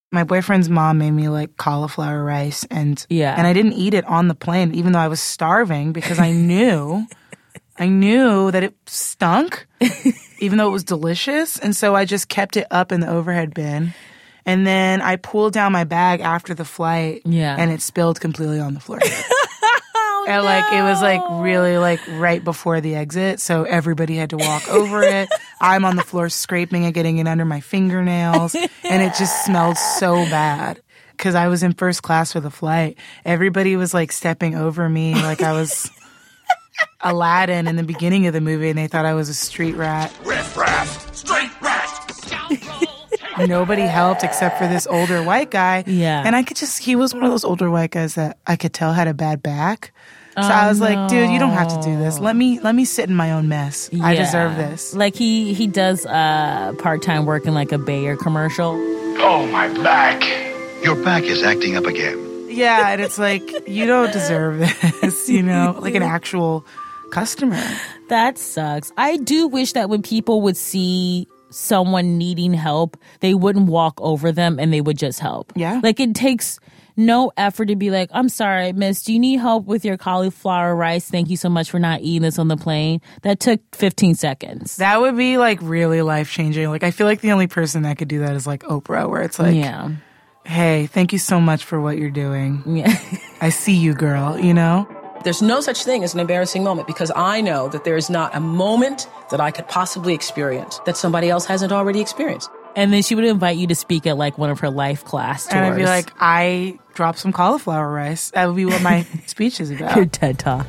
My boyfriend's mom made me like cauliflower rice and I didn't eat it on the plane even though I was starving because I knew that it stunk even though it was delicious. And so I just kept it up in the overhead bin. And then I pulled down my bag after the flight and it spilled completely on the floor. And like it was like really like right before the exit, so everybody had to walk over it. I'm on the floor scraping it, getting it under my fingernails, and it just smelled so bad. Because I was in first class for the flight, everybody was like stepping over me like I was Aladdin in the beginning of the movie, and they thought I was a street rat. Riff raff, street rat. Nobody helped except for this older white guy. Yeah. And he was one of those older white guys that I could tell had a bad back. So I was like, dude, you don't have to do this. Let me sit in my own mess. Yeah. I deserve this. Like he does part-time work in like a Bayer commercial. Oh, my back. Your back is acting up again. Yeah, and it's like, you don't deserve this, like an actual customer. That sucks. I do wish that when people would see someone needing help, they wouldn't walk over them and they would just help. Yeah. Like it takes no effort to be like, I'm sorry, miss, do you need help with your cauliflower rice? Thank you so much for not eating this on the plane. That took 15 seconds. That would be like really life-changing. Like I feel like the only person that could do that is like Oprah, where it's like, hey, thank you so much for what you're doing. Yeah. I see you, girl, There's no such thing as an embarrassing moment because I know that there is not a moment that I could possibly experience that somebody else hasn't already experienced. And then she would invite you to speak at like one of her life class tours. And I'd be like, I dropped some cauliflower rice. That would be what my speech is about. Your TED Talk.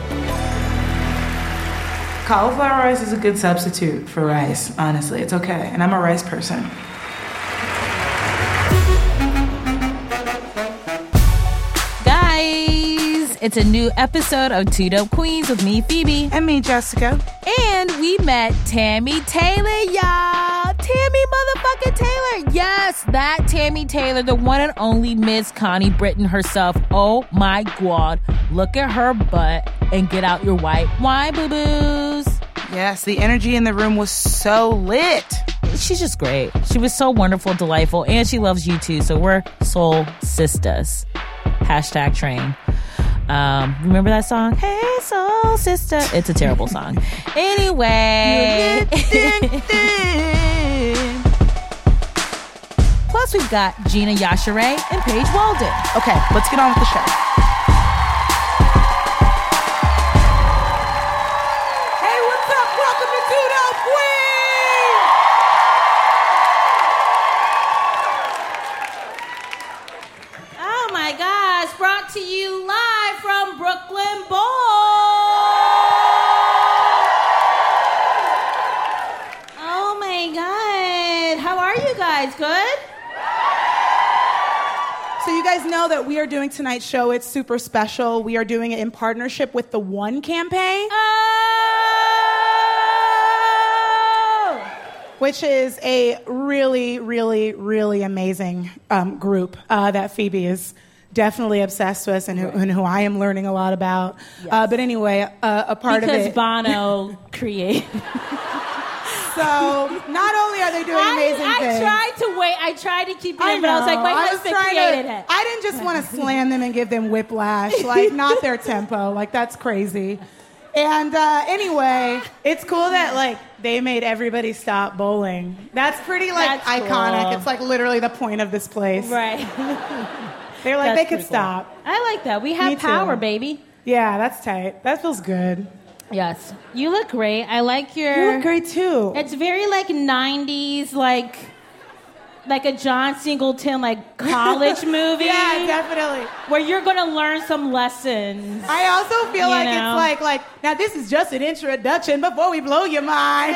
Cauliflower rice is a good substitute for rice, honestly. It's okay. And I'm a rice person. It's a new episode of Two Dope Queens with me, Phoebe. And me, Jessica. And we met Tammy Taylor, y'all. Tammy motherfucking Taylor. Yes, that Tammy Taylor, the one and only Miss Connie Britton herself. Oh my God. Look at her butt and get out your white wine, boo-boos. Yes, the energy in the room was so lit. She's just great. She was so wonderful, delightful, and she loves you too. So we're soul sisters. #train. Remember that song? Hey, soul sister. It's a terrible song. Anyway. Plus, we've got Gina Yashere and Paige Walden. Okay, let's get on with the show. Hey, what's up? Welcome to Two Dope Queens! Oh my gosh, brought to you live from Brooklyn Bowl. Oh my God. How are you guys? Good? So you guys know that we are doing tonight's show. It's super special. We are doing it in partnership with the One campaign. Which is a really, really, really amazing group that Phoebe is definitely obsessed with and who I am learning a lot about. Yes. But anyway, a part of it... Because Bono created... So not only are they doing amazing things... I tried to keep it in, but I was like, my husband created it. I didn't just want to slam them and give them whiplash. Like, not their tempo. Like, that's crazy. And anyway, it's cool that, like, they made everybody stop bowling. That's pretty, like, iconic. Cool. It's, like, literally the point of this place. Right. They're like, they could stop. Cool. I like that. We have power, baby. Yeah, that's tight. That feels good. Yes. You look great. I like your... You look great, too. It's very, like, 90s, like a John Singleton, like, college movie. Yeah, definitely. Where you're going to learn some lessons. I also feel like it's like, now this is just an introduction before we blow your mind.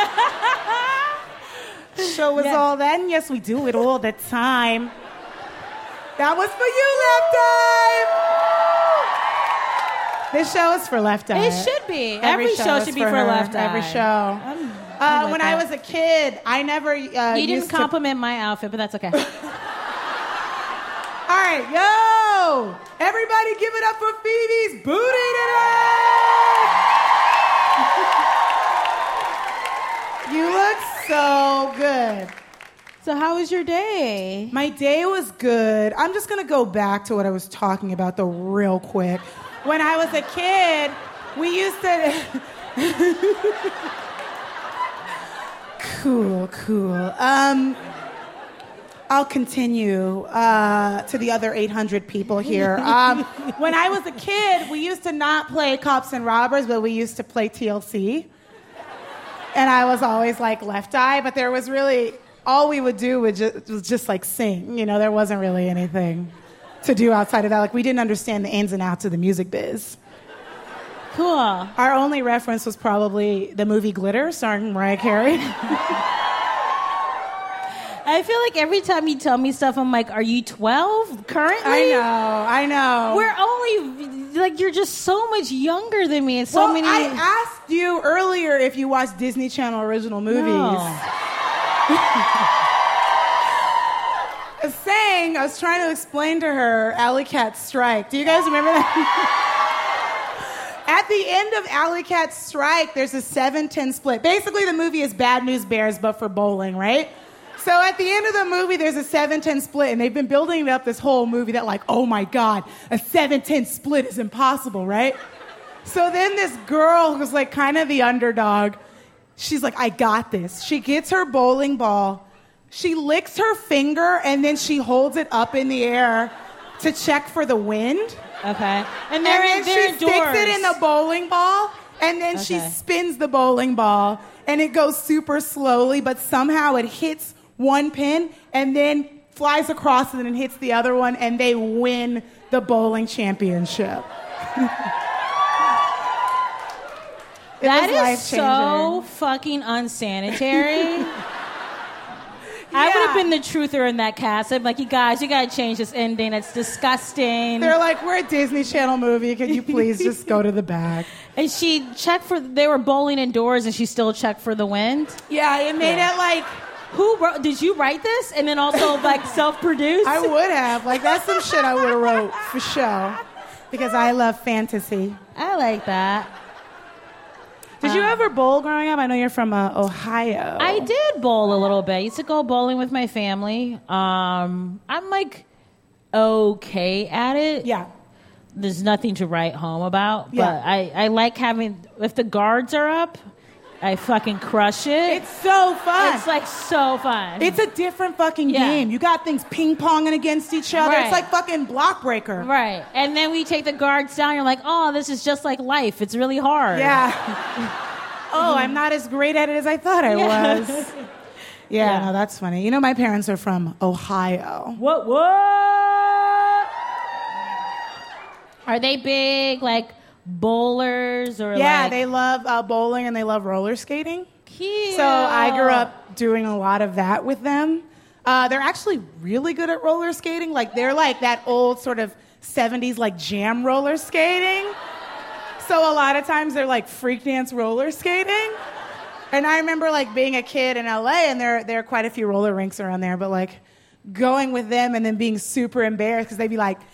Show us all that, and yes, we do it all the time. That was for you, Left Eye. This show is for Left Eye. It should be. Every show should be for Left Eye. Every show. When I was a kid, I never you didn't compliment my outfit, but that's okay. All right, yo! Everybody give it up for Phoebe's booty today! You look so good. So how was your day? My day was good. I'm just going to go back to what I was talking about, though, real quick. When I was a kid, we used to... Cool. I'll continue to the other 800 people here. When I was a kid, we used to not play Cops and Robbers, but we used to play TLC. And I was always like left eye, but there was really... all we would do was just like sing. You know, there wasn't really anything to do outside of that. Like, we didn't understand the ins and outs of the music biz. Cool. Our only reference was probably the movie Glitter, starring Mariah Carey. I feel like every time you tell me stuff, I'm like, are you 12 currently? I know. We're only, like, you're just so much younger than me. I asked you earlier if you watched Disney Channel original movies. No. I was trying to explain to her Alley Cat Strike. Do you guys remember that? At the end of Alley Cat Strike, there's a 7-10 split. Basically, the movie is Bad News Bears, but for bowling, right? So at the end of the movie, there's a 7-10 split, and they've been building it up this whole movie that, like, oh my God, a 7-10 split is impossible, right? So then this girl who's, like, kind of the underdog, she's like, I got this. She gets her bowling ball, she licks her finger, and then she holds it up in the air to check for the wind. Okay. And then she sticks it in the bowling ball, and then she spins the bowling ball, and it goes super slowly, but somehow it hits one pin, and then flies across and then hits the other one, and they win the bowling championship. That is so fucking unsanitary. I would have been the truther in that cast. I'm like, you guys, you gotta change this ending. It's disgusting. They're like, we're a Disney Channel movie. Can you please just go to the back? And she checked they were bowling indoors, and she still checked for the wind? Yeah, it made it like... Did you write this? And then also, like, self-produced? I would have. Like, that's some shit I would have wrote, for sure. Because I love fantasy. I like that. Did you ever bowl growing up? I know you're from Ohio. I did bowl a little bit. I used to go bowling with my family. I'm like okay at it. Yeah. There's nothing to write home about. But I like having, if the guards are up, I fucking crush it. It's so fun. It's like so fun. It's a different fucking game. You got things ping-ponging against each other. Right. It's like fucking Block Breaker. Right. And then we take the guards down. You're like, oh, this is just like life. It's really hard. Yeah. Oh, I'm not as great at it as I thought I was. Yeah, no, that's funny. You know, my parents are from Ohio. What? Are they big, like, bowlers or they love bowling and they love roller skating. Cute. So I grew up doing a lot of that with them. They're actually really good at roller skating. Like, they're like that old sort of 70s like jam roller skating. So a lot of times they're like freak dance roller skating. And I remember like being a kid in LA, and there are quite a few roller rinks around there, but like going with them and then being super embarrassed because they'd be like,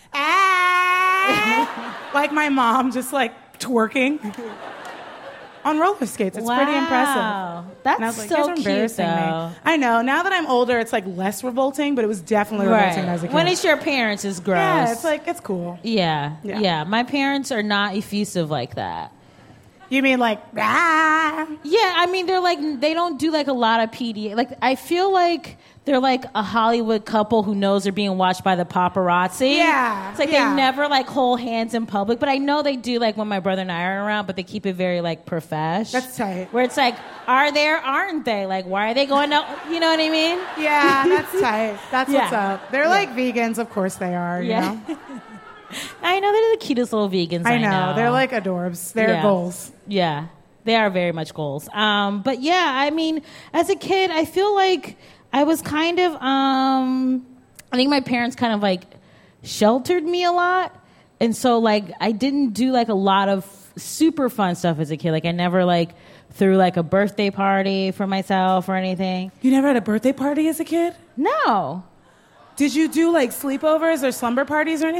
like my mom just like twerking on roller skates. It's pretty impressive. That's like, so cute, though. Me. I know. Now that I'm older, it's like less revolting, but it was definitely revolting as a kid. When it's your parents, it's gross. Yeah, it's like, it's cool. Yeah. My parents are not effusive like that. You mean like, Yeah, I mean, they're like, they don't do like a lot of PDA. Like, I feel like they're like a Hollywood couple who knows they're being watched by the paparazzi. Yeah. It's like they never like hold hands in public, but I know they do like when my brother and I are around, but they keep it very like profesh. That's tight. Where it's like, are they or aren't they? Like, why are they going out? You know what I mean? Yeah, that's tight. That's what's up. They're like vegans, of course they are, you know? I know, they're the cutest little vegans. I know. They're like adorbs. They're goals. Yeah, they are very much goals. But yeah, I mean, as a kid, I feel like I was kind of, I think my parents kind of like sheltered me a lot. And so like, I didn't do like a lot of super fun stuff as a kid. Like I never like threw like a birthday party for myself or anything. You never had a birthday party as a kid? No. Did you do like sleepovers or slumber parties or anything?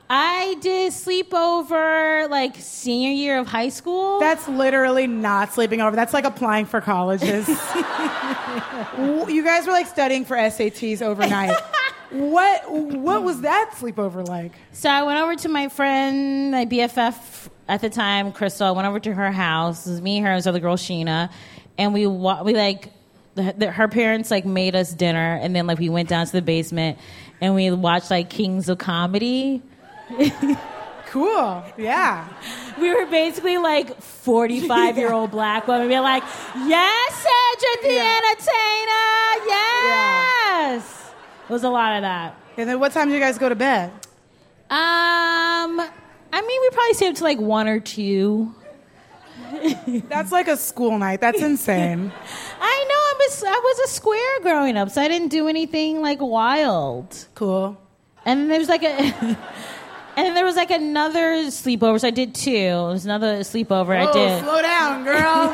I did sleepover like senior year of high school. That's literally not sleeping over. That's like applying for colleges. You guys were like studying for SATs overnight. What was that sleepover like? So I went over to my friend, my BFF at the time, Crystal. I went over to her house. It was me, her, and this other girl, Sheena. And we like, her parents like made us dinner. And then like we went down to the basement and we watched like Kings of Comedy. Cool. Yeah. We were basically like 45-year-old black women. We were like, yes, Cedric the Entertainer. Yes. It was a lot of that. And then what time do you guys go to bed? I mean, we probably stayed up to like 1 or 2. That's like a school night. That's insane. I know. I was a square growing up, so I didn't do anything like wild. Cool. And there was like another sleepover. So I did 2. It was another sleepover I did. Slow down, girl.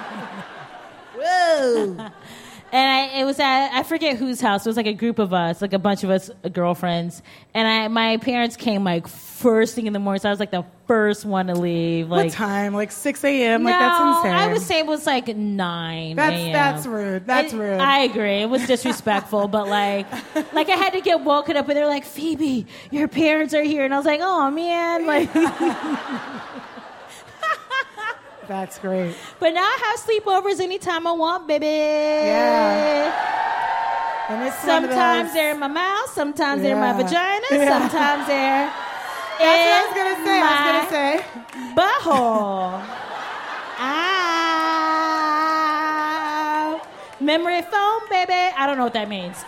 Whoa. And it was at, I forget whose house. It was like a group of us, like a bunch of us girlfriends. And my parents came like first thing in the morning, so I was like the first one to leave. Like, what time? Like 6 a.m.? No, like that's insane. I would say it was like 9 That's rude. That's rude. I agree. It was disrespectful, but like I had to get woken up, and they're like, Phoebe, your parents are here. And I was like, oh, man. Like... That's great. But now I have sleepovers anytime I want, baby. Yeah. And it's sometimes they're in my mouth, sometimes they're in my vagina, sometimes they're That's what I was gonna say. butthole. Ah. Memory foam, baby. I don't know what that means.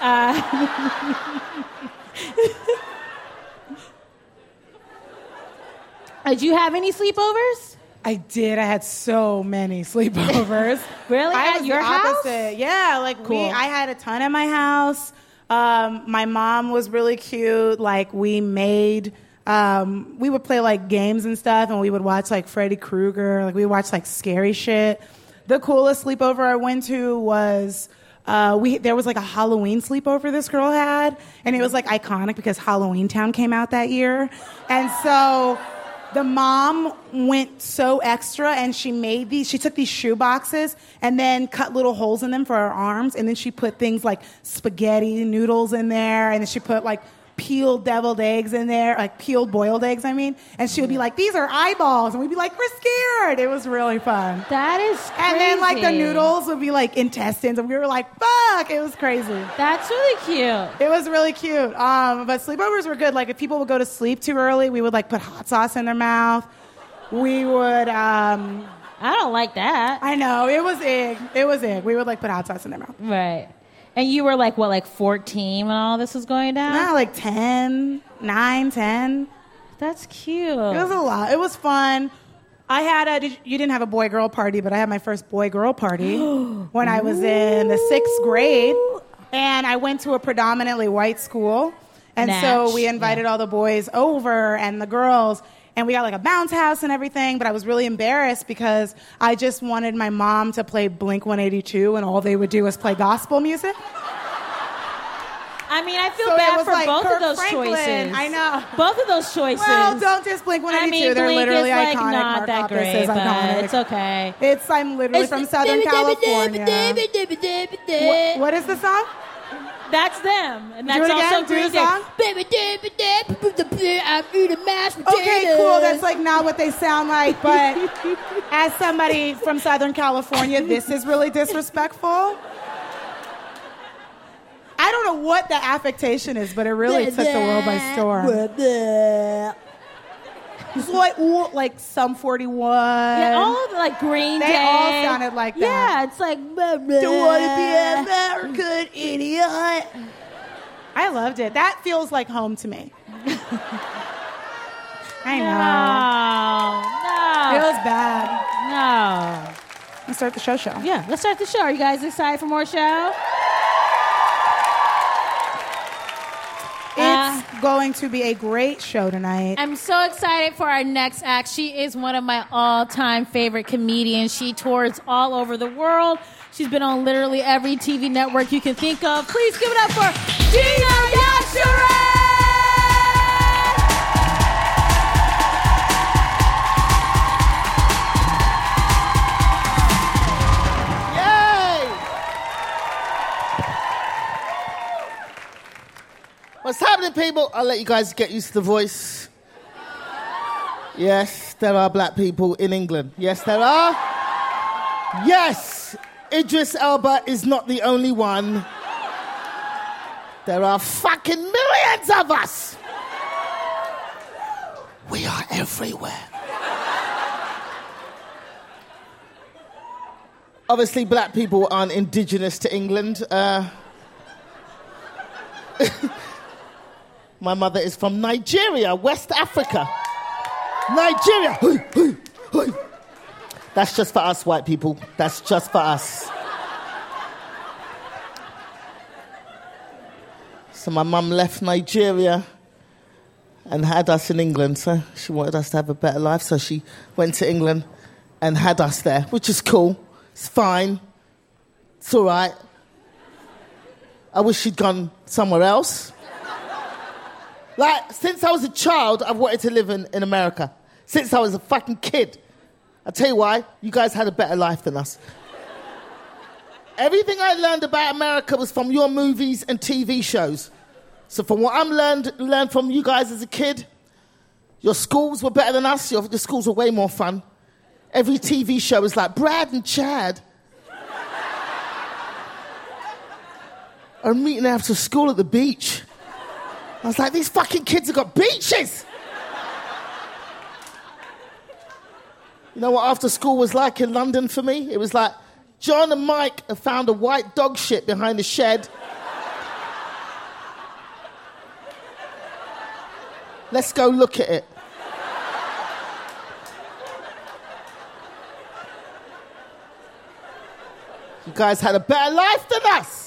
Did you have any sleepovers? I did. I had so many sleepovers. Really? I At was your the house? opposite. Yeah, like Cool. I had a ton at my house. My mom was really cute. Like we made, we would play like games and stuff, and we would watch like Freddy Krueger. Like we would watch like scary shit. The coolest sleepover I went to was there was like a Halloween sleepover this girl had, and it was like iconic because Halloween Town came out that year, and so. The mom went so extra, and she took these shoe boxes and then cut little holes in them for her arms, and then she put things like spaghetti noodles in there, and then she put like peeled deviled eggs in there, like peeled boiled eggs, I mean, and she would be like, these are eyeballs, and we'd be like, we're scared. It was really fun. That is crazy. And then like the noodles would be like intestines, and we were like, fuck, it was crazy. That's really cute. It was really cute. But sleepovers were good. Like if people would go to sleep too early, we would like put hot sauce in their mouth. We would, I don't like that. I know, it was egg. It was egg. We would like put hot sauce in their mouth. Right. And you were like, what, like 14 when all this was going down? No, like 10, 9, 10. That's cute. It was a lot. It was fun. I had you didn't have a boy-girl party, but I had my first boy-girl party when I was in the 6th grade. And I went to a predominantly white school. And so we invited all the boys over and the girls. And we got like a bounce house and everything, but I was really embarrassed because I just wanted my mom to play Blink-182 and all they would do was play gospel music. I mean, I feel bad for like both Kirk of those Franklin. choices. I know. Both of those choices. Well, don't just Blink-182. I mean, They're Blink literally is like iconic. not Mark that Hoppus great, is but iconic. it's okay. I'm literally from Southern California. What is the song? That's them. And that's Do it also again. Do Green the song. Okay, cool. That's like not what they sound like, but as somebody from Southern California, this is really disrespectful. I don't know what the affectation is, but it really took the world by storm. It's like Sum 41. Yeah, all of like Green Day. They all sounded like that. Yeah, it's like Don't want to be an American idiot. I loved it. That feels like home to me. I know. No. It was bad. No. Let's start the show. Yeah, let's start the show. Are you guys excited for more show? It's going to be a great show tonight. I'm so excited for our next act. She is one of my all-time favorite comedians. She tours all over the world. She's been on literally every TV network you can think of. Please give it up for Gina Yashere! What's happening, people? I'll let you guys get used to the voice. Yes, there are black people in England. Yes, there are. Yes, Idris Elba is not the only one. There are fucking millions of us. We are everywhere. Obviously, black people aren't indigenous to England. My mother is from Nigeria, West Africa. Nigeria. That's just for us, white people. That's just for us. So my mum left Nigeria and had us in England. So she wanted us to have a better life. So she went to England and had us there, which is cool. It's fine. It's all right. I wish she'd gone somewhere else. Like, since I was a child, I've wanted to live in America. Since I was a fucking kid. I'll tell you why. You guys had a better life than us. Everything I learned about America was from your movies and TV shows. So from what I'm learned from you guys as a kid, your schools were better than us. Your schools were way more fun. Every TV show was like Brad and Chad are meeting after school at the beach. I was like, these fucking kids have got beaches. You know what after school was like in London for me? It was like John and Mike have found a white dog shit behind the shed. Let's go look at it. You guys had a better life than us.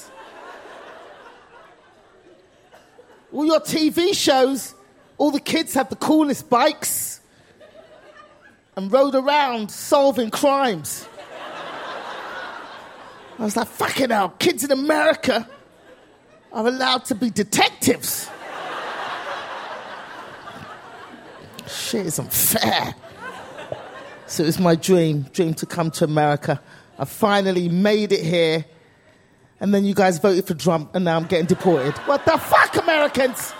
All your TV shows, all the kids had the coolest bikes and rode around solving crimes. I was like, fucking hell, kids in America are allowed to be detectives. Shit is unfair. So it was my dream to come to America. I finally made it here. And then you guys voted for Trump, and now I'm getting deported. What the fuck, Americans?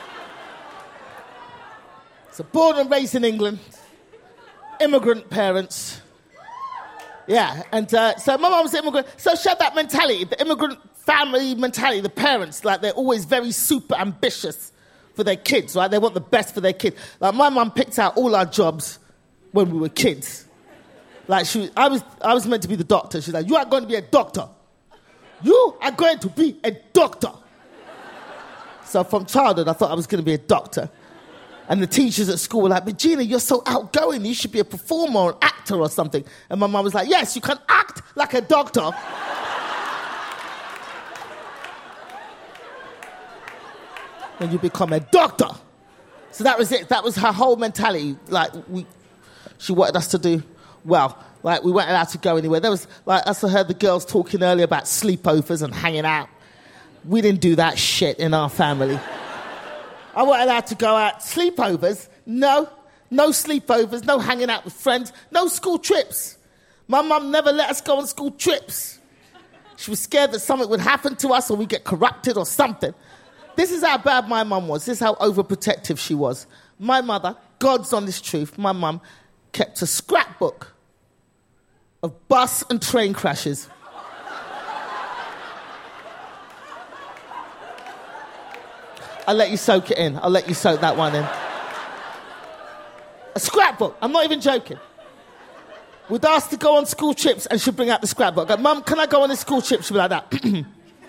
So born and raised in England. Immigrant parents. Yeah, and so my mum was an immigrant. So she had that mentality, the immigrant family mentality, the parents, like they're always very super ambitious for their kids, right? They want the best for their kids. Like my mum picked out all our jobs when we were kids. Like I was meant to be the doctor. She's like, you are going to be a doctor. You are going to be a doctor. So from childhood, I thought I was going to be a doctor. And the teachers at school were like, but Gina, you're so outgoing. You should be a performer or an actor or something. And my mum was like, yes, you can act like a doctor. And you become a doctor. So that was it. That was her whole mentality. Like, she wanted us to do well. Like, we weren't allowed to go anywhere. There was, like, as I heard the girls talking earlier about sleepovers and hanging out. We didn't do that shit in our family. I wasn't allowed to go out. Sleepovers? No sleepovers, no hanging out with friends, no school trips. My mum never let us go on school trips. She was scared that something would happen to us or we'd get corrupted or something. This is how bad my mum was. This is how overprotective she was. My mother, God's honest truth, my mum kept a scrapbook of bus and train crashes. I'll let you soak it in. I'll let you soak that one in. A scrapbook. I'm not even joking. We'd ask to go on school trips and she'd bring out the scrapbook. I'd go, Mum, can I go on a school trip? She'd be like that.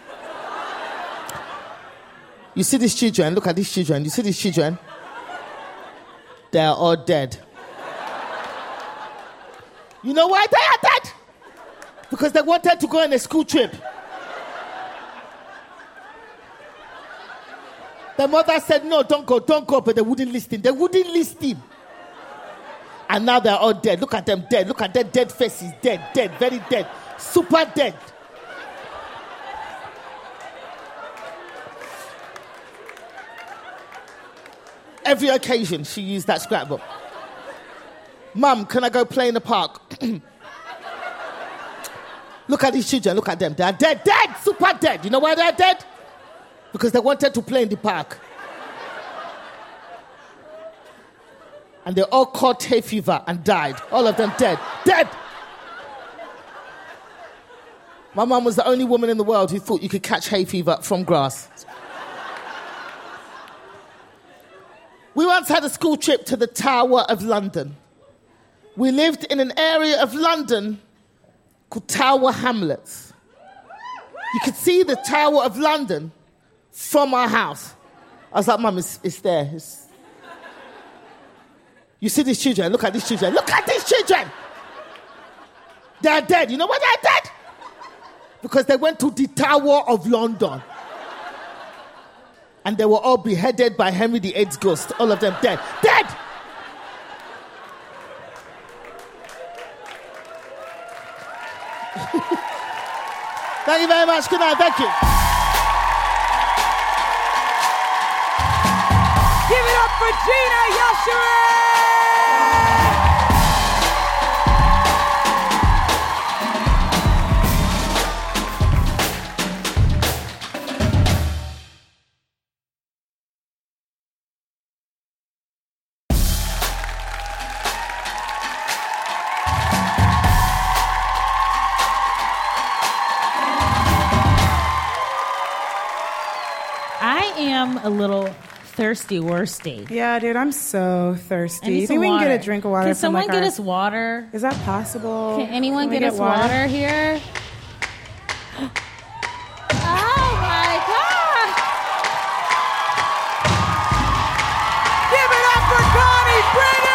You see these children? Look at these children. You see these children? They are all dead. You know why they are dead? Because they wanted to go on a school trip. The mother said, no, don't go, but they wouldn't listen. They wouldn't listen. And now they're all dead. Look at them dead. Look at their dead faces. Dead, very dead. Super dead. Every occasion, she used that scrapbook. Mum, can I go play in the park? Look at these children. Look at them. They're dead, super dead. You know why they're dead? Because they wanted to play in the park. And they all caught hay fever and died. All of them dead. Dead! My mum was the only woman in the world who thought you could catch hay fever from grass. We once had a school trip to the Tower of London. We lived in an area of London called Tower Hamlets. You could see the Tower of London from our house. I was like, Mum, it's there. You see these children? Look at these children. Look at these children! They're dead. You know why they're dead? Because they went to the Tower of London. And they were all beheaded by Henry VIII's ghost. All of them dead. Dead! Thank you very much. Good night. Thank you. Give it up for Gina Yashere! A little thirsty worsty. Yeah, dude, I'm so thirsty. You think we can get a drink of water? Can someone get us water? Is that possible? Can anyone get us water here? Oh my God! Give it up for Connie Brennan!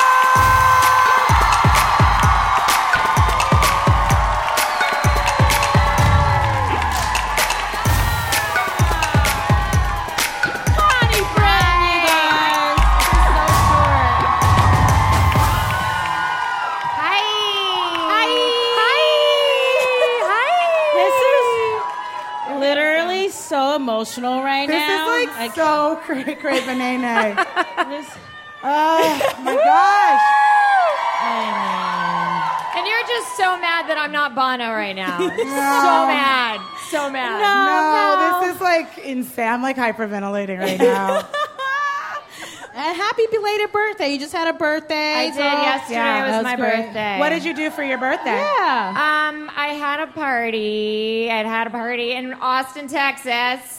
Emotional right now. This is like so cray-cray-banana. Oh my gosh. And you're just so mad that I'm not Bono right now. So mad. So mad. No, this is like insane. I'm like hyperventilating right now. And happy belated birthday. You just had a birthday. I did. Yesterday was my birthday. What did you do for your birthday? Yeah. I had a party. I had a party in Austin, Texas.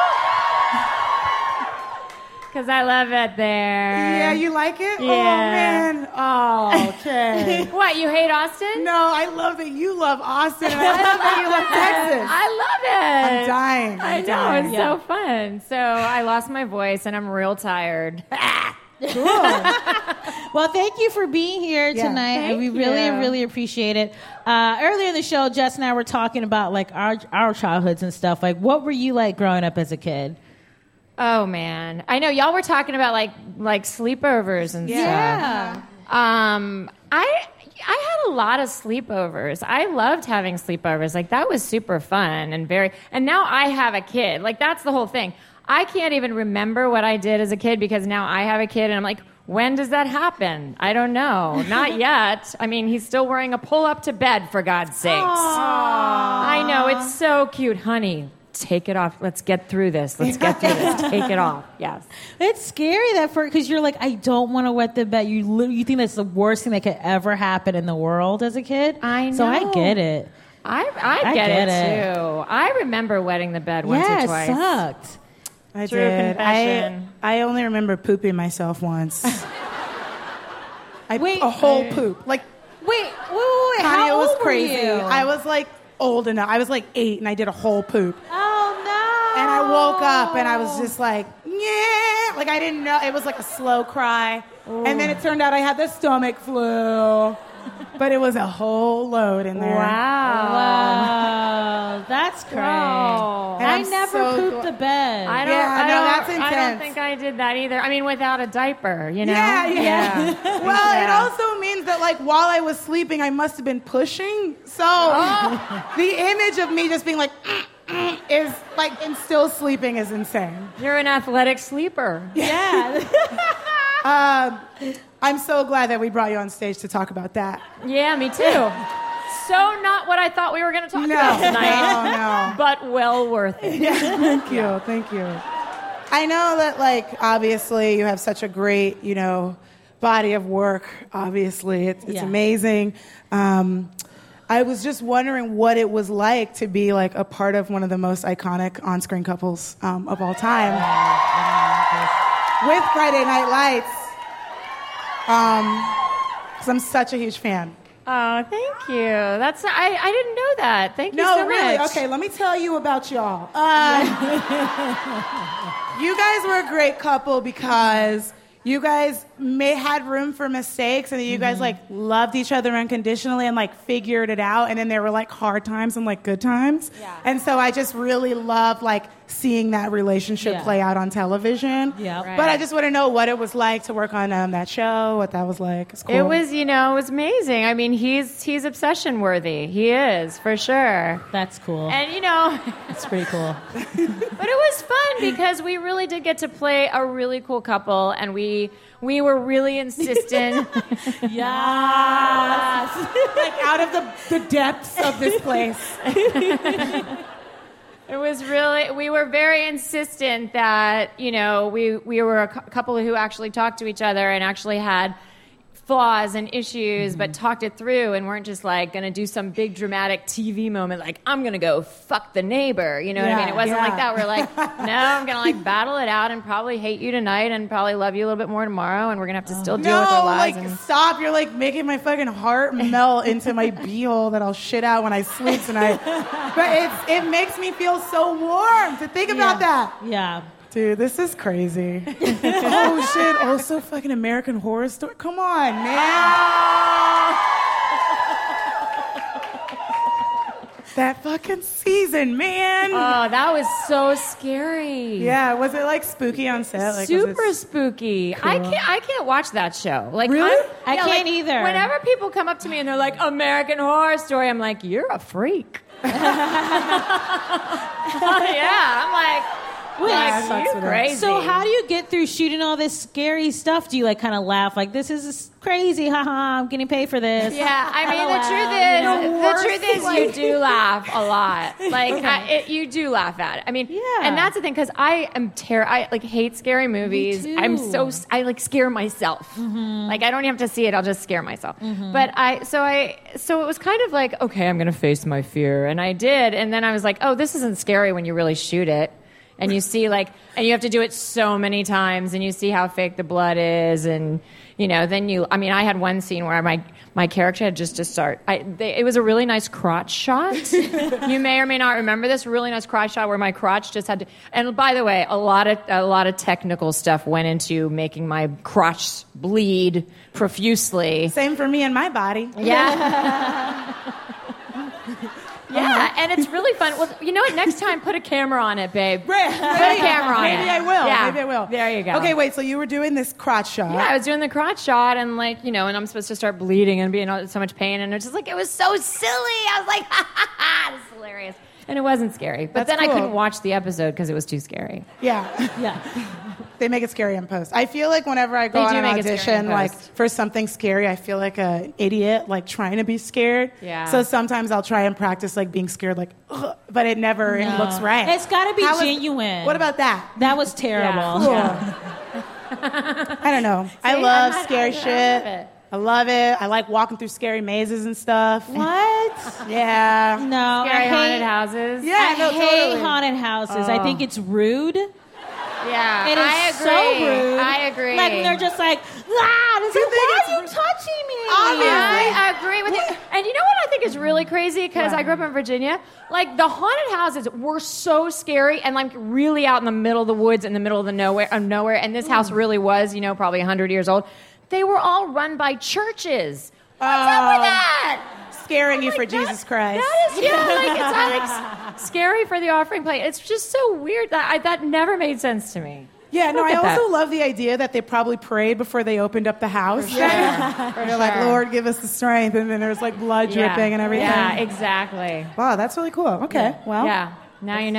Because I love it there. Yeah, you like it? Yeah. Oh, man. Oh, okay. What, you hate Austin? No, I love that you love Austin, and I love that you love Texas. I love it. I'm dying. I know, it's so fun. So I lost my voice, and I'm real tired. Cool. Well, thank you for being here tonight. We really appreciate it. Earlier in the show, Jess and I were talking about like our childhoods and stuff. Like, what were you like growing up as a kid? Oh man, I know y'all were talking about like sleepovers and stuff. Yeah. I had a lot of sleepovers. I loved having sleepovers. Like that was super fun and now I have a kid. Like that's the whole thing. I can't even remember what I did as a kid because now I have a kid and I'm like, when does that happen? I don't know. Not yet. I mean, he's still wearing a pull-up to bed, for God's sakes. Aww. I know. It's so cute. Honey, take it off. Let's get through this. Take it off. Yes. It's scary because you're like, I don't want to wet the bed. You think that's the worst thing that could ever happen in the world as a kid? I know. So I get it. I get it too. I remember wetting the bed once or twice. Yeah, it sucked. I True did. confession. I only remember pooping myself once. Wait, a whole poop. Like, wait. Connie, How it was old crazy. were you? I was like old enough. I was like 8 and I did a whole poop. Oh no. And I woke up and I was just like, yeah. Like I didn't know. It was like a slow cry. Ooh. And then it turned out I had the stomach flu. But it was a whole load in there. Wow. That's great. Wow. I never pooped the bed. That's intense. I don't think I did that either. I mean, without a diaper, you know? Yeah. Well, it also means that, like, while I was sleeping, I must have been pushing. So the image of me just being like, is like, and still sleeping is insane. You're an athletic sleeper. Yeah. I'm so glad that we brought you on stage to talk about that. Yeah, me too. So not what I thought we were going to talk about tonight. No. But well worth it. Yeah, thank you. I know that, like, obviously you have such a great, body of work, obviously. It's amazing. I was just wondering what it was like to be like a part of one of the most iconic on-screen couples of all time with Friday Night Lights. Because I'm such a huge fan. Oh, thank you. That's I didn't know that. Thank you so much. No, really. Okay, let me tell you about y'all. You guys were a great couple because you guys had room for mistakes, and you guys like loved each other unconditionally and like figured it out. And then there were like hard times and like good times. Yeah. And so I just really loved like seeing that relationship play out on television. Yeah. Right. But I just want to know what it was like to work on that show. What that was like. It's cool. It was, it was amazing. I mean, he's obsession worthy. He is for sure. That's cool. And it's pretty cool. But it was fun because we really did get to play a really cool couple, and we were really insistent. Yes. Like out of the depths of this place. It was really, we were very insistent that, we were a couple who actually talked to each other and actually had flaws and issues, but talked it through and weren't just like going to do some big dramatic TV moment like, I'm going to go fuck the neighbor. You know what I mean? It wasn't like that. We're like, no, I'm going to like battle it out and probably hate you tonight and probably love you a little bit more tomorrow, and we're going to have to still deal with our lives. No, stop. You're like making my fucking heart melt into my beehole that I'll shit out when I sleep tonight. But it makes me feel so warm to think about that. Yeah. Dude, this is crazy. Oh, shit. Also, fucking American Horror Story. Come on, man. That fucking season, man. Oh, that was so scary. Yeah, was it like spooky on set? Like, super spooky. Cool. I can't watch that show. Like, really? I can't either. Whenever people come up to me and they're like, American Horror Story, I'm like, you're a freak. Yeah, I'm like... crazy. So how do you get through shooting all this scary stuff? Do you like kind of laugh like, this is crazy, haha, I'm getting paid for this? Yeah, I mean, the truth is you do laugh a lot. Like, you do laugh at it. I mean, and that's the thing, because I am I like hate scary movies. I like scare myself. Mm-hmm. Like, I don't even have to see it, I'll just scare myself. Mm-hmm. But so it was kind of like, okay, I'm going to face my fear. And I did. And then I was like, oh, this isn't scary when you really shoot it. And you see, and you have to do it so many times, and you see how fake the blood is, and, I had one scene where my character had just to start, it was a really nice crotch shot. You may or may not remember this, really nice crotch shot where my crotch just had to, and by the way, a lot of technical stuff went into making my crotch bleed profusely. Same for me and my body. Yeah. Yeah, and it's really fun. Well, you know what? Next time, put a camera on it, babe. Put a camera on it. Maybe I will. Yeah. Maybe I will. There you go. Okay, wait, so you were doing this crotch shot. Yeah, I was doing the crotch shot, and and I'm supposed to start bleeding and be in so much pain, and it's just like, it was so silly. I was like, ha, ha, ha, this is hilarious. And it wasn't scary. But then I couldn't watch the episode because it was too scary. Yeah. Yeah. They make it scary in post. I feel like whenever I go on an audition, like for something scary, I feel like an idiot, like trying to be scared. Yeah. So sometimes I'll try and practice like being scared, like, ugh, but it never looks right. It's got to be genuine. What about that? That was terrible. Yeah. Cool. I don't know. I love scary shit. I love it. I like walking through scary mazes and stuff. What? Yeah. No. Scary haunted houses. Yeah, I hate haunted houses. I think it's rude. Yeah, it is so rude. I agree. Like when they're just like, why are you touching me? I agree with you. And you know what I think is really crazy? Because I grew up in Virginia. Like, the haunted houses were so scary and like really out in the middle of the woods, in the middle of nowhere. And this house really was, probably 100 years old. They were all run by churches. What's up with that? Scaring you for Jesus Christ. That is, it's scary for the offering plate. It's just so weird. That never made sense to me. Yeah, no, I also love the idea that they probably prayed before they opened up the house. For sure. They're like, Lord, give us the strength. And then there's like blood dripping and everything. Yeah, exactly. Wow, that's really cool. Okay, well. Yeah, now you know.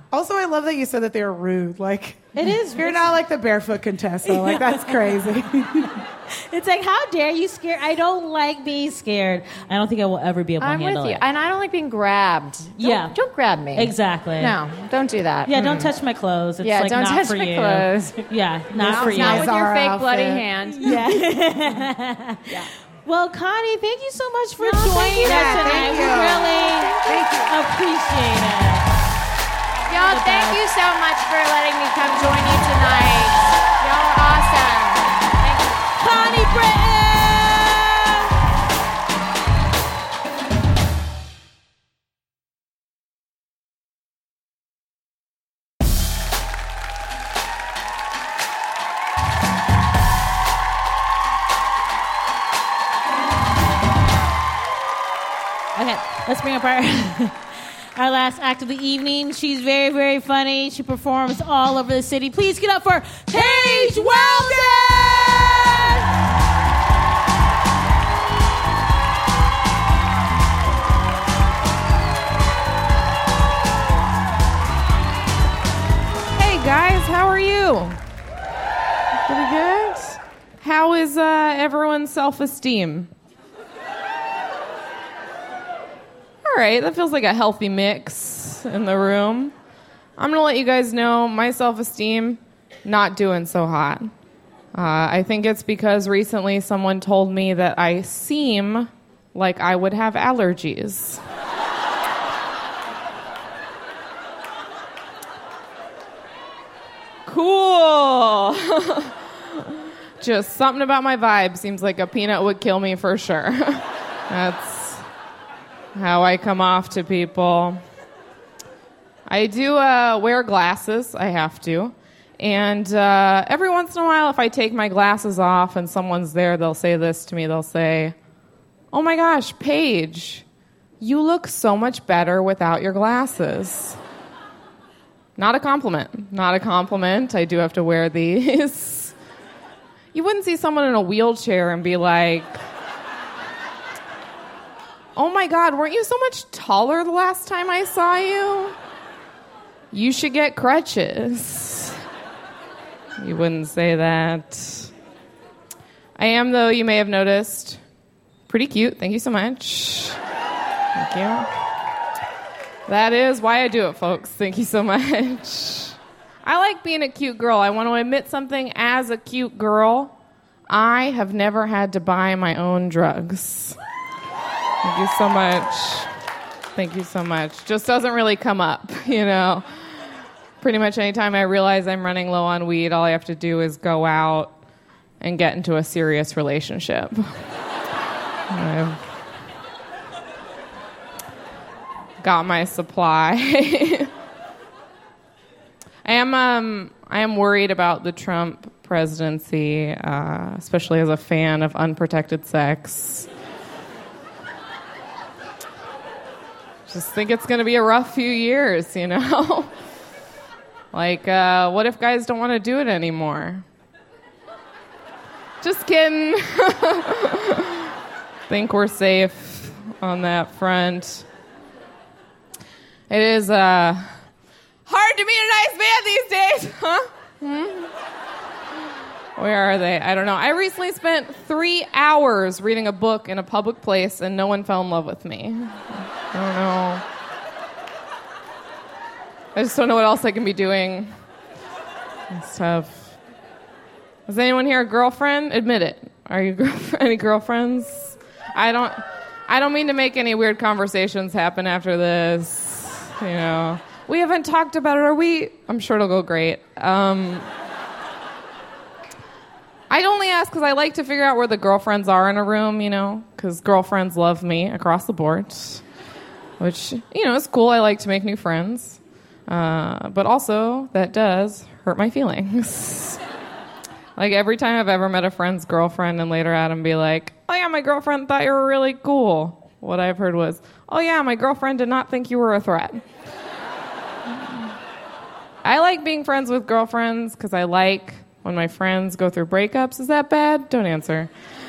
Also, I love that you said that they were rude. Like, it is. You're not like the barefoot Contessa. Like, that's crazy. It's like, how dare you scare? I don't like being scared. I don't think I will ever be able to handle it. I'm with you. And I don't like being grabbed. Don't grab me. Exactly. No, don't do that. Yeah, don't touch my clothes. It's don't not touch for my you. clothes. Yeah, not for you. Not with your Zara fake bloody outfit. hand. Yeah. Well, Connie, thank you so much for joining us Yeah, tonight. thank We you. really appreciate it. Y'all, thank you so much for letting me come join you tonight. Y'all are awesome. Thank you. Connie Britton! Okay, let's bring up our last act of the evening. She's very, very funny. She performs all over the city. Please get up for Paige Weldon! Hey guys, how are you? Pretty good? How is everyone's self-esteem? All right, that feels like a healthy mix in the room. I'm going to let you guys know my self-esteem, not doing so hot. I think it's because recently someone told me that I seem like I would have allergies. Cool. Just something about my vibe seems like a peanut would kill me for sure. That's how I come off to people. I do wear glasses. I have to. And every once in a while, if I take my glasses off and someone's there, they'll say this to me. They'll say, "Oh my gosh, Paige, you look so much better without your glasses." Not a compliment. Not a compliment. I do have to wear these. You wouldn't see someone in a wheelchair and be like, "Oh my God, weren't you so much taller the last time I saw you? You should get crutches." You wouldn't say that. I am, though, you may have noticed, pretty cute. Thank you so much. Thank you. That is why I do it, folks. Thank you so much. I like being a cute girl. I want to admit something. As a cute girl, I have never had to buy my own drugs. Thank you so much. Thank you so much. Just doesn't really come up, you know. Pretty much anytime I realize I'm running low on weed, all I have to do is go out and get into a serious relationship. I've got my supply. I am worried about the Trump presidency, especially as a fan of unprotected sex. Just think it's going to be a rough few years, you know? Like, what if guys don't want to do it anymore? Just kidding. Think we're safe on that front. It is hard to meet a nice man these days, huh? Where are they? I don't know. I recently spent 3 hours reading a book in a public place and no one fell in love with me. I don't know. I just don't know what else I can be doing and stuff. Is anyone here a girlfriend? Admit it. Are you any girlfriends? I don't mean to make any weird conversations happen after this. You know, we haven't talked about it, are we? I'm sure it'll go great. I'd only ask because I like to figure out where the girlfriends are in a room, you know, because girlfriends love me across the board, which, you know, is cool. I like to make new friends. But also, that does hurt my feelings. Like, every time I've ever met a friend's girlfriend and later had him be like, "Oh yeah, my girlfriend thought you were really cool," what I've heard was, "Oh yeah, my girlfriend did not think you were a threat." I like being friends with girlfriends because I like when my friends go through breakups. Is that bad? Don't answer.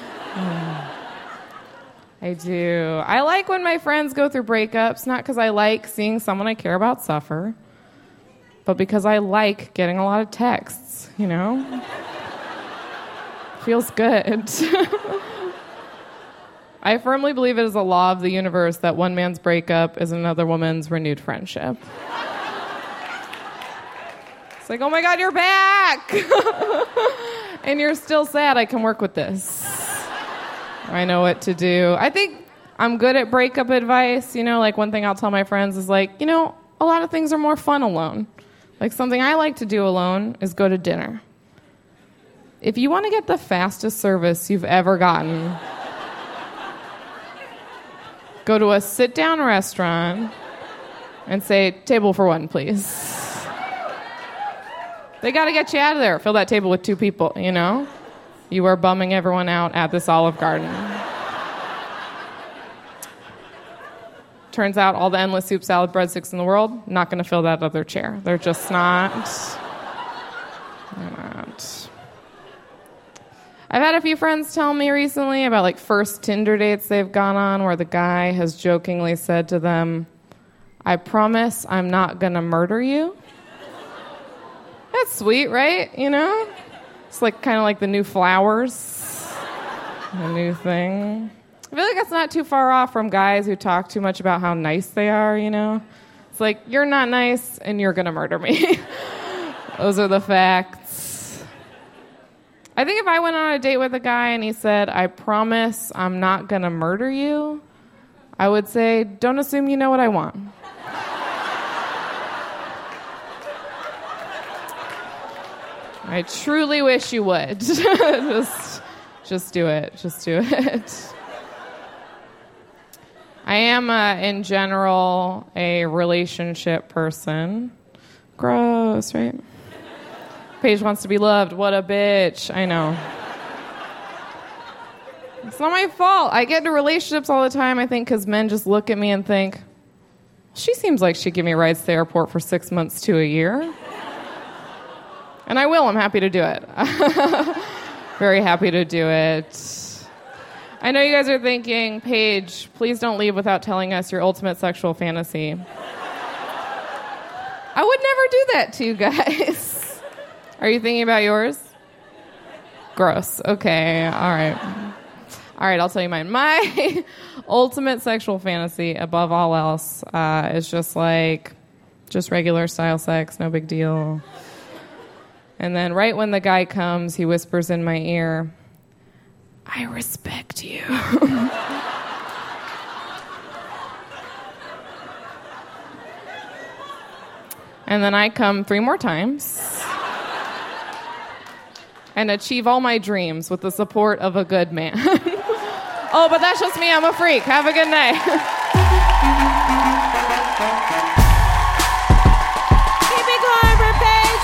I do. I like when my friends go through breakups, not because I like seeing someone I care about suffer. but because I like getting a lot of texts, you know? Feels good. I firmly believe it is a law of the universe that one man's breakup is another woman's renewed friendship. It's like, oh my God, you're back! And you're still sad. I can work with this. I know what to do. I think I'm good at breakup advice. You know, like one thing I'll tell my friends is like, you know, a lot of things are more fun alone. Like something I like to do alone is go to dinner. If you want to get the fastest service you've ever gotten, go to a sit-down restaurant and say, table for one, please. They got to get you out of there. Fill that table with 2 people, you know? You are bumming everyone out at this Olive Garden. Turns out all the endless soup, salad, breadsticks in the world, not going to fill that other chair. They're just not. They're not. I've had a few friends tell me recently about like first Tinder dates they've gone on where the guy has jokingly said to them, I promise I'm not going to murder you. That's sweet, right? You know? It's like kind of like the new flowers. The new thing. I feel like that's not too far off from guys who talk too much about how nice they are, you know? It's like, you're not nice and you're going to murder me. Those are the facts. I think if I went on a date with a guy and he said, I promise I'm not going to murder you, I would say, don't assume you know what I want. I truly wish you would. Just do it. Just do it. I am, in general, a relationship person. Gross, right? Paige wants to be loved. What a bitch. I know. It's not my fault. I get into relationships all the time, I think, because men just look at me and think, she seems like she'd give me rides to the airport for 6 months to a year. And I will. I'm happy to do it. Very happy to do it. I know you guys are thinking, Paige, please don't leave without telling us your ultimate sexual fantasy. I would never do that to you guys. Are you thinking about yours? Gross. Okay. All right. All right, I'll tell you mine. My ultimate sexual fantasy, above all else, is just regular style sex, no big deal. And then right when the guy comes, he whispers in my ear, I respect you. And then I come 3 more times and achieve all my dreams with the support of a good man. Oh, but that's just me. I'm a freak. Have a good night. Keep it going for Paige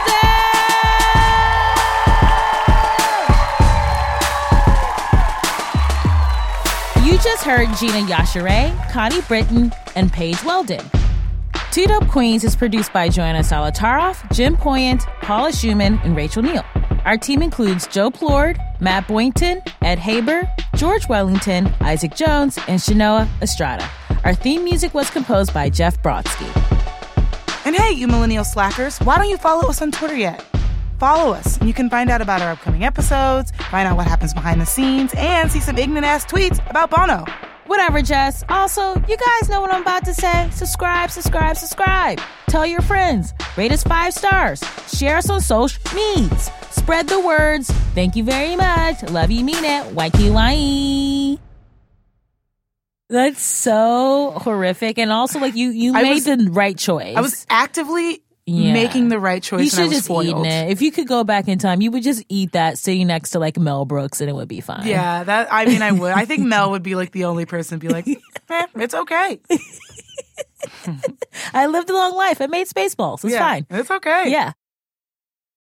Weldon. You just heard Gina Yashere, Connie Britton, and Paige Weldon. Two Dope Queens is produced by Joanna Salataroff, Jim Poyant, Paula Schumann, and Rachel Neal. Our team includes Joe Plord, Matt Boynton, Ed Haber, George Wellington, Isaac Jones, and Shanoa Estrada. Our theme music was composed by Jeff Brodsky. And hey, you millennial slackers, why don't you follow us on Twitter yet? Follow us, and you can find out about our upcoming episodes, find out what happens behind the scenes, and see some ignorant-ass tweets about Bono. Whatever, Jess. Also, you guys know what I'm about to say. Subscribe, subscribe, subscribe. Tell your friends. Rate us 5 stars. Share us on social medias. Spread the words. Thank you very much. Love you, mean it. Waikiki. That's so horrific. And also, like, you made the right choice. I was actively making the right choice. You should just spoiled. eaten it. If you could go back in time, you would just eat that sitting next to like Mel Brooks, and it would be fine. Yeah, I would. I think Mel would be like the only person to be like, it's okay. I lived a long life. I made Spaceballs. It's fine. It's okay. Yeah.